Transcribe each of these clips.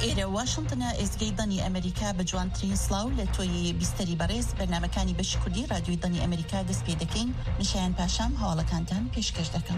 ئێرە واشنتنە ئێزگەی دەنی ئەمریکا بە جوانترین سڵاو لە تۆی بیستەری بەڕێز بەرنامەکانی بەشی کوردی رادیۆی دەنی ئەمریکا دەست پێ دەکەین. نشایان پاشام هەواڵەکانتان پێشکەش دەکەم.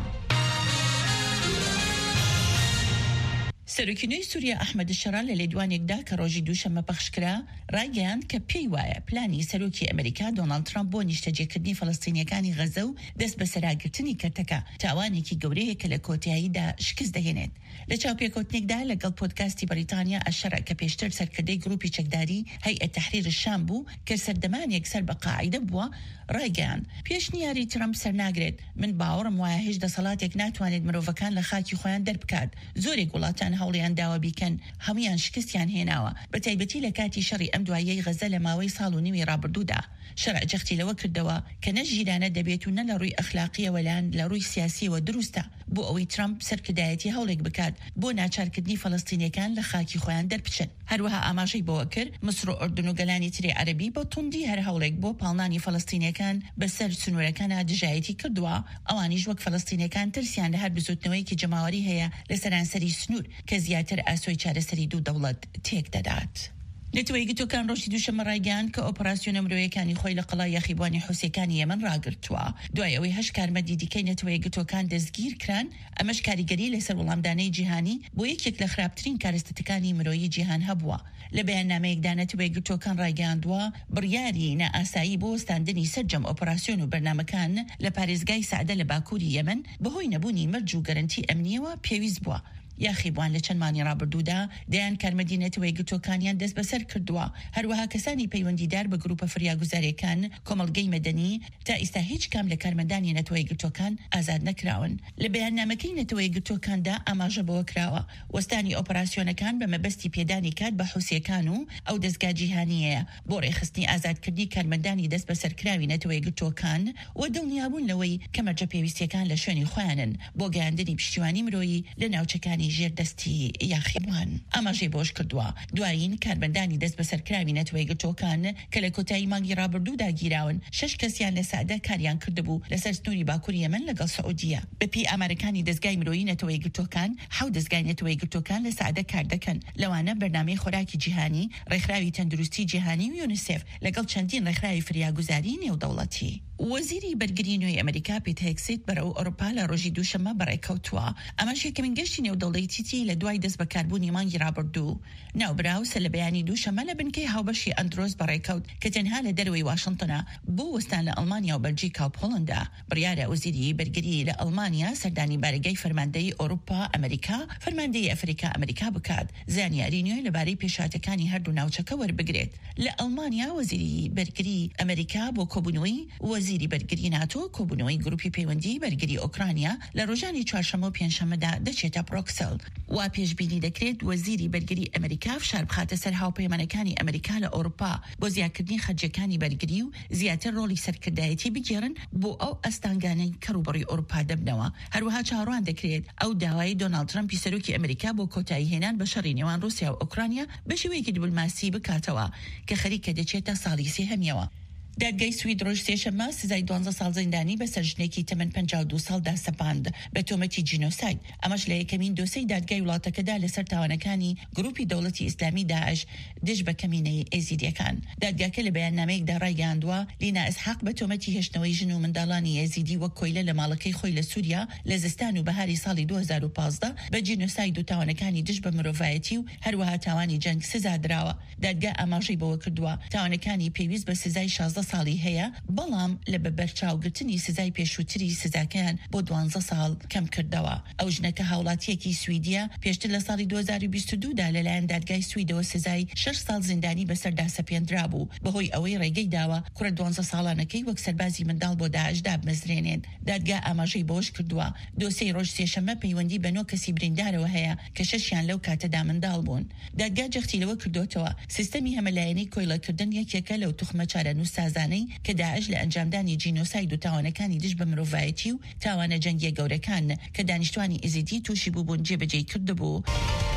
سەرۆکینەی سووریا ئەحمەد شەرا لە لێدوانێکدا کە ڕۆژی دووشەممە پەخشکرا ڕایگەیاند کە پێی وایە پلانی سەرۆکی ئەمریکا دۆناڵد ترامپ بۆ نیشتەجێکردنی فەڵەستینیەکانی غەزە و دەست بە سەراگرتنی کەرتەکە تاوانێکی گەورەیە کە لە کۆتاییدا شکست دەهێنێت. لە چاوپێکەوتنێکدا لەگەڵ پۆدکاستی بەریتانیا ئەشەرە کە پێشتر سەرکردەی گروپی چەکداری هەیئەت تەحریر الشام بوو کە سەردەمانێک سەر بە قاعیدە بووە ڕایگەیاند پێشنیاری ترامپ سەرناگرێت. من باوەڕم وایە هیچ دەسەڵاتێک ناتوانێت مرۆڤەکان لە خاکی خۆیان دەربکات. زۆرێک وڵاتان هەوڵیان داوە بیکەن هەمویان شکستیان هێناوە بە تایبەتی لە کاتی شەڕی ئەم دوایەی غەزە لە ماوەی ساڵ و نیوی ڕابردوودا. شەرع جەختی لەوە کردەوە کە نە ژیرانە دەبێت و نە لە ڕووی ئەخلاقیەوە لەن لە ڕووی سیاسیەوە دروستە بۆ ئەوەی ترامپ سەرکردایەتی هەوڵێک بکات بۆ ناچارکردنی فەڵەستینیەکان لە خاکی خۆیان دەربچن. هەروەها ئاماژەی بۆوە کرد مسر و ئوردن و گەلانی تری عەرەبی بە توندی هەر هەوڵێک بۆ پاڵنانی فەڵەستینیەکان بەسەر سنوورەکانە دژایەتی کردووە. ئەوانیش وەک فەڵەستینیەکان ترسیان لە هەر بزوتنەوەیکی جەماوەری هەیە لە سەرانسەری سنوور کە زیاتر ئاسۆی چارەسەری دوو دەوڵەت تێک دەدات. نەتەوەی گرتوەکان ڕۆژی دووشەممە ڕایگەیاند کە ئۆپەراسیۆنە مرۆیەکانی خۆی لە قەڵای یاخیبوانی حوسێکانی یەمەن ڕاگرتووە دوای ئەوەی 8 کارمەندی دیکەی نەتەوەی گرتوەکان دەستگیر کران. ئەمەش کاریگەری لەسەر وەڵامدانەی جیهانی بۆ یەکێک لە خراپترین کارستەتەکانی مرۆیی جیهان هەبووە. لە بەیاننامەیەکدا نەتەوەی گرتوەکان ڕایگەیاندووە بڕیاری نائاسایی بۆ وەستاندنی سەرجەم ئۆپەراسیۆن و بەرنامەکان لە پارێزگای سەعدە لە باکووری یەمەن بەهۆی نەبوونی مەرج و گەرنتی ئەمنیەوە پێویست بووە. یاخیبوان لە چەند مانگی ڕابردوودا دەیان کارمەندی نەتەوەی گرتوەکانیان دەست بەسەر کردووە. هەروەها کەسانی پەیوەندیدار بە گروپە فریاگوزاریەکان کۆمەڵگەی مەدەنی تا ئێستا هیچ کام لە کارمەندانی نەتەوەی گرتوەکان ئازاد نەکراون. لە بەیاننامەکەی نەتەوەی گرتوەکاندا ئاماژە بەوە کراوە وەستانی ئۆپەراسیۆنەکان بە مەبەستی پێدانی کات بە حوسیەکان و ئەو دەستگا جیهانیەیە بۆ ڕێخستنی ئازادکردنی کارمەندانی دەست بەسەرکراوی نەتەوەی گرتوەکان و دڵنیابوون لەوەی کە مەرجە پێویستیەکان لە شوێنی خۆیانن بۆ گەیاندنی پشتیوانی مرۆیی لە ناوچەکانی ژێردەستی یاخیبوان. ئاماژەی بۆش کردووە دوایین کارمەندانی دەست بەسەرکراوی نەتەوەی گرتوەکان کە لە کۆتایی مانگی ڕابردوودا گیراون 6 کەسیان لە سەعدە کاریان کردبوو لەسەر سنووری باکووری یەمەن لەگەڵ سعودیە. بەپی ئامارەکانی دەستگای مرۆیی نەتەوەی گرتوەکان 7 دەستگای نەتەوەی گرتوەکان لە سەعدە کار دەکەن. لەوانە بەرنامەی خۆراکی جیهانی، ڕێکخراوی تەندروستی جیهانی و یونیسف لەگەڵ چەندین ڕێکخراوی فریاگوزاری نێودەوڵەتی. وەزیری بەرگری نوێی ئەمریکا پیت هێگسێت بەرەو ئەوروپا لە ڕۆژی دووشەممە بەڕێکەوتووە. ئەمەش یەکەمین گەشتی نێودەوڵەتیی لە دوای دەست بەکاربوونی مانگی ڕابردوو. ناوبراوسە لە بەیانی دووشەممە لە بنکەی هاوبەشی ئەندرۆز بەڕێکەوت کە تەنها لە دەروی واشنتنە بۆ وەستان لە ئەڵمانیا و بەلجیکا و پۆڵەندا. بڕیارە وەزیری بەرگری لە ئەڵمانیا سەردانی بارگەی فەرماندەی ئەوروپا ئەمریکا فەرماندەی ئەفریقا ئەمریکا بکات زانیاری نوێ لەبارەی پێشاتەکانی هەردوو ناوچەکە وەربگرێت. لە ئەڵمانیا وەزیری بەرگری ئەمریکا بۆ کۆبوونەوەی وەزیری بەرگری ناتۆ کۆبوونەوەی گروپی پەیوەندی بەرگری ئۆکرانیا لە ڕۆژانی چوارشەممە و پێنجشەممەدا دەچێتە بڕۆکسل. وا پێشبینی دەکرێت وەزیری بەرگری ئەمریکا فشار بخاتە سەر هاوپەیمانەکانی ئەمریکا لە ئەوروپا بۆ زیادکردنی خەرجەکانی بەرگری و زیاتر ڕۆڵی سەرکردایەتی بگێڕن بۆ ئەو ئەستانگانەی کەڕوبەڕی ئەوروپا دەبنەوە. هەروەها چاڕوان دەکرێت ئەو داوای دۆناڵد ترامپی سەرۆکی ئەمریکا بۆ کۆتایی هێنان بە شەڕی نێوان رووسیا و ئۆکرانیا بە شێوەیەکی دیپلۆماسی بکاتەوە کە خەریکە دەچێتە ساڵی سێهەمیەوە. دادگای سوید ڕۆژ سێشەممە سزای 12 ساڵ زیندانی بەسەر ژنێکی تەمەن 52 ساڵدا سەپاند بە تۆمەتی جینۆساید. ئەمەش لە یەکەمین دۆسەی دادگای وڵاتەکەدا لەسەر تاوانەکانی گروپی دەوڵەتی ئیسلامی داعش دژ بە کەمینەی ئێزیدیەکان. دادگاکە لە بەیاننامەیەکدا ڕایگەیاندووە لینا ئیسحاق بە تۆمەتی هێشتنەوەی ژن و منداڵانی ئێزیدی وەک کۆیلە لە ماڵەکەی خۆی لە سووریا لە زستان و بەهاری ساڵی 2015 بە جینۆساید و تاوانەکانی دژ بە مرۆڤایەتی و هەروەها تاوانی جەنگ سزا درراوە. دادگا ئاماژەی بەوە کردووە تاوانەکانی پێویست بە سزای 16 ساڵی هەیە بەڵام لە بەبەرچاوگرتنی سزای پێشووتری سزاکەیان بۆ 12 ساڵ کەم کردەوە. ئەو ژنەکە هاوڵاتیەکی سویدیە پێشتر لە ساڵی 2022دا لەلایەن دادگای سویدەوە سزای 6 ساڵ زیندانی بەسەردا سەپێنرا بوو بەهۆی ئەوەی ڕێگەی داوە کوڕە 12 ساڵانەکەی وەک سەربازی منداڵ بۆ داعشدا بمەزرێنێن. دادگا ئاماژەی بۆش کردووە دۆسەی ڕۆژ سێشەممە پەیوەندی بە 9 کەسی بریندارەوە هەیە کە 6یان لەو کاتەدا منداڵ بوون. دادگا جەختی لەوە کردوتەوە سیستەمی هەمەلایەنی کۆیلەکردن یەکێکە لەو توخمە چارەنووسسازانەی کە داعش لە ئەنجامدانی جینۆساید و تاوانەکانی دژ بە مرۆڤایەتی و تاوانە جەنگیە گەورەکان کە دانیشتوانی ئێزیدی تووشی بوو بوون جێبەجێ کردبوو.